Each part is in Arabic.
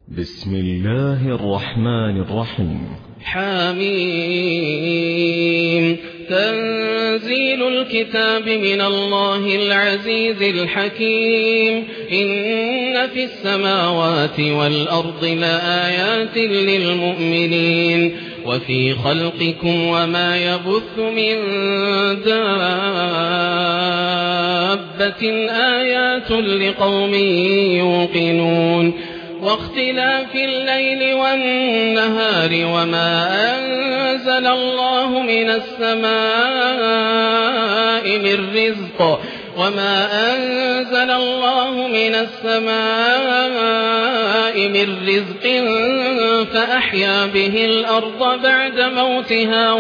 بسم الله الرحمن الرحيم. حميم. تنزيل الكتاب من الله العزيز الحكيم. إن في السماوات والأرض لآيات للمؤمنين وفي خلقكم وما يبث من دابة آيات لقوم يوقنون واختلاف الليل والنهار وما أنزل الله من السماء من رزق فأحيا به الأرض بعد موتها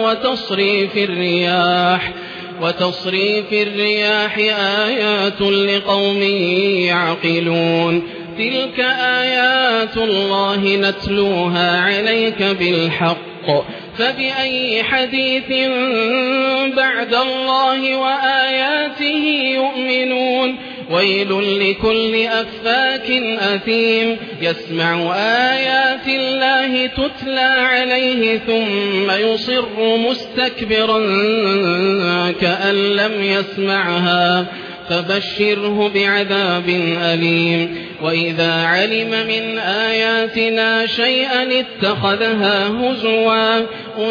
وتصريف الرياح آيات لقوم يعقلون. تلك آيات الله نتلوها عليك بالحق فبأي حديث بعد الله وآياته يؤمنون. ويل لكل أفاك أثيم يسمع آيات الله تتلى عليه ثم يصر مستكبرا كأن لم يسمعها فبشره بعذاب أليم. وإذا علم من آياتنا شيئا اتخذها هزوا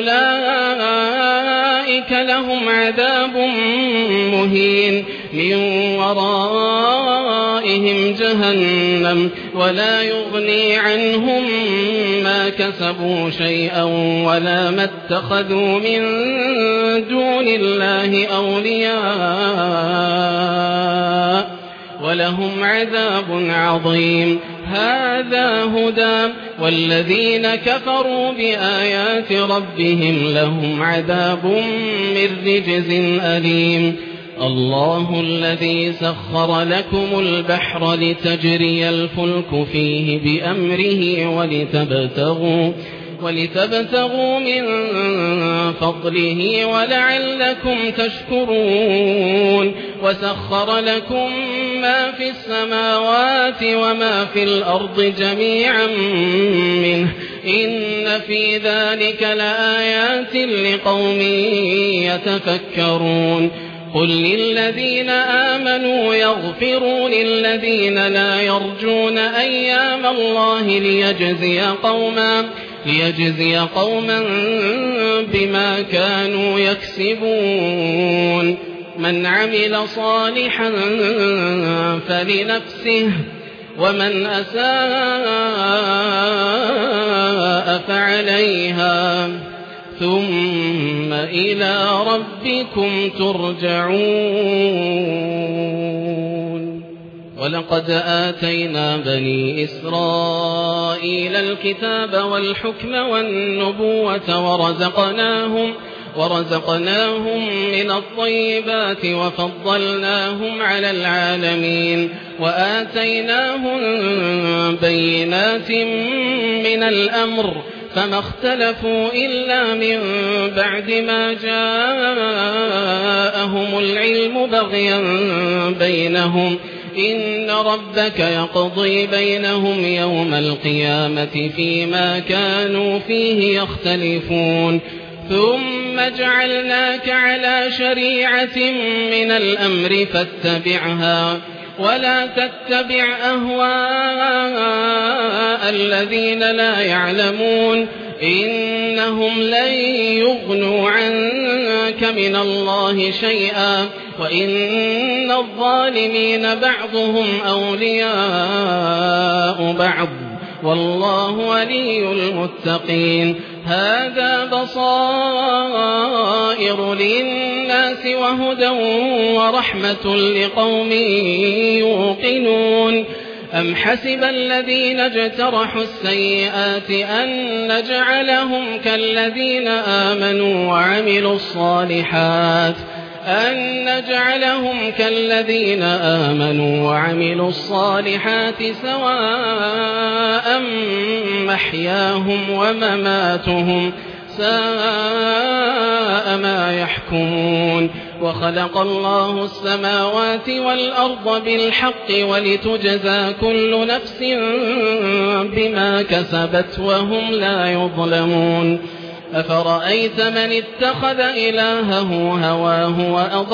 أولئك لهم عذاب مهين من ورائهم جهنم ولا يغني عنهم ما كسبوا شيئا ولا ما اتخذوا من دون الله أولياء ولهم عذاب عظيم. هذا هدى والذين كفروا بآيات ربهم لهم عذاب من رجز أليم. الله الذي سخر لكم البحر لتجري الفلك فيه بأمره ولتبتغوا من فضله ولعلكم تشكرون. وسخر لكم ما في السماوات وما في الأرض جميعا منه إن في ذلك لآيات لقوم يتفكرون. قل للذين آمنوا يغفروا للذين لا يرجون أيام الله ليجزي قوما بما كانوا يكسبون. من عمل صالحا فلنفسه ومن أساء فعليها ثم إلى ربكم ترجعون. ولقد آتينا بني إسرائيل الكتاب والحكم والنبوة ورزقناهم من الطيبات وفضلناهم على العالمين وآتيناهم بينات من الأمر فما اختلفوا إلا من بعد ما جاءهم العلم بغيا بينهم إن ربك يقضي بينهم يوم القيامة فيما كانوا فيه يختلفون. ثم جعلناك على شريعة من الأمر فاتبعها ولا تتبع أهواء الذين لا يعلمون إنهم لن يغنوا عنك من الله شيئا وإن الظالمين بعضهم أولياء بعض والله ولي المتقين. هذا بصائر للناس وهدى ورحمة لقوم يوقنون. أم حسب الذين اجترحوا السيئات أن نجعلهم كالذين آمنوا وعملوا الصالحات سواء محياهم ومماتهم ساء ما يحكمون. وخلق الله السماوات والأرض بالحق ولتجزى كل نفس بما كسبت وهم لا يظلمون أفرأيت من اتخذ إلهه هواه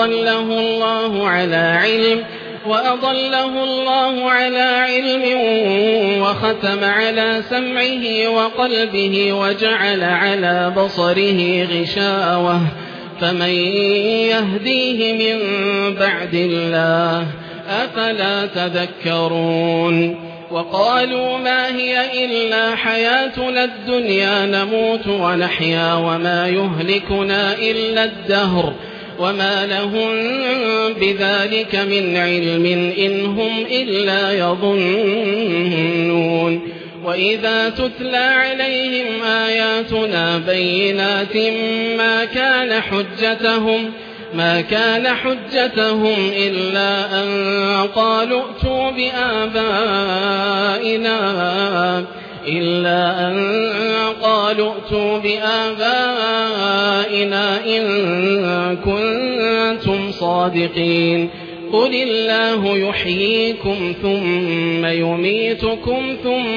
وأضله الله على علم وختم على سمعه وقلبه وجعل على بصره غشاوة فمن يهديه من بعد الله أفلا تذكرون وقالوا ما هي إلا حياتنا الدنيا نموت ونحيا وما يهلكنا إلا الدهر وما لهم بذلك من علم إن هم إلا يظنون وإذا تتلى عليهم آياتنا بينات ما كان حجتهم إلا أن قالوا ائتوا بآبائنا إن كنتم صادقين قل الله يحييكم ثم يميتكم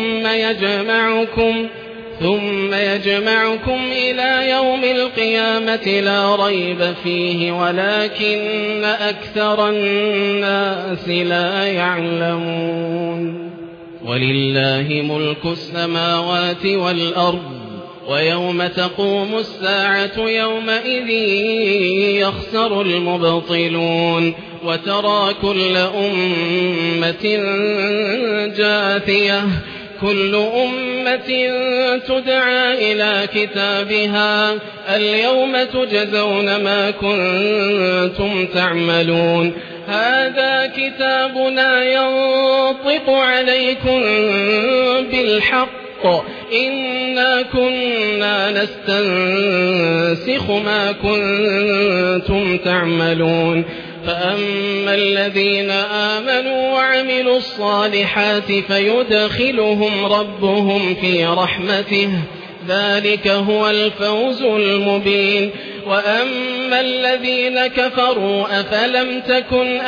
ثم يجمعكم إلى يوم القيامة لا ريب فيه ولكن أكثر الناس لا يعلمون ولله ملك السماوات والأرض ويوم تقوم الساعة يومئذ يخسر المبطلون وترى كل أمة جاثية كل أمة تدعى إلى كتابها اليوم تجزون ما كنتم تعملون هذا كتابنا ينطق عليكم بالحق إنا كنا نستنسخ ما كنتم تعملون فأما الذين آمنوا وعملوا الصالحات فيدخلهم ربهم في رحمته ذلك هو الفوز المبين وأما الذين كفروا أفلم تكن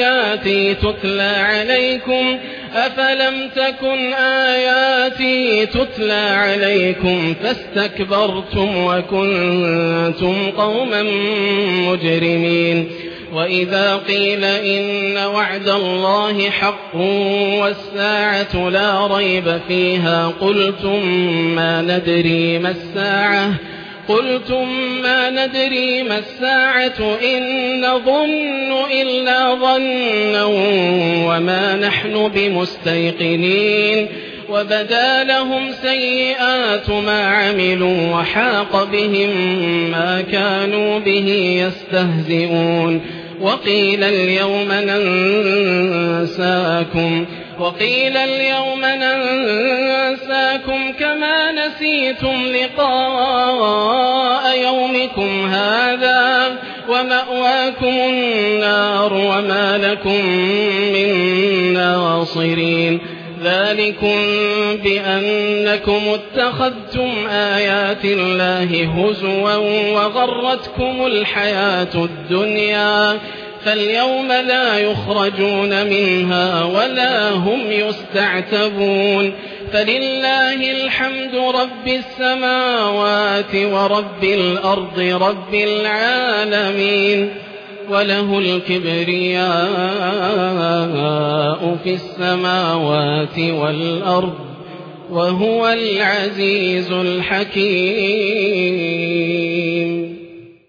آياتي تتلى عليكم فاستكبرتم وكنتم قوما مجرمين وإذا قيل إن وعد الله حق والساعة لا ريب فيها قلتم ما ندري ما الساعة إن نظن إلا ظنا وما نحن بمستيقنين وبدا لهم سيئات ما عملوا وحاق بهم ما كانوا به يستهزئون وقيل اليوم ننساكم كما نسيتم لقاء يومكم هذا ومأواكم النار وما لكم من ناصرين ذلكم بأنكم اتخذتم آيات الله هزوا وغرتكم الحياة الدنيا فاليوم لا يخرجون منها ولا هم يستعتبون فلله الحمد رب السماوات ورب الأرض رب العالمين وله الكبرياء في السماوات والأرض وهو العزيز الحكيم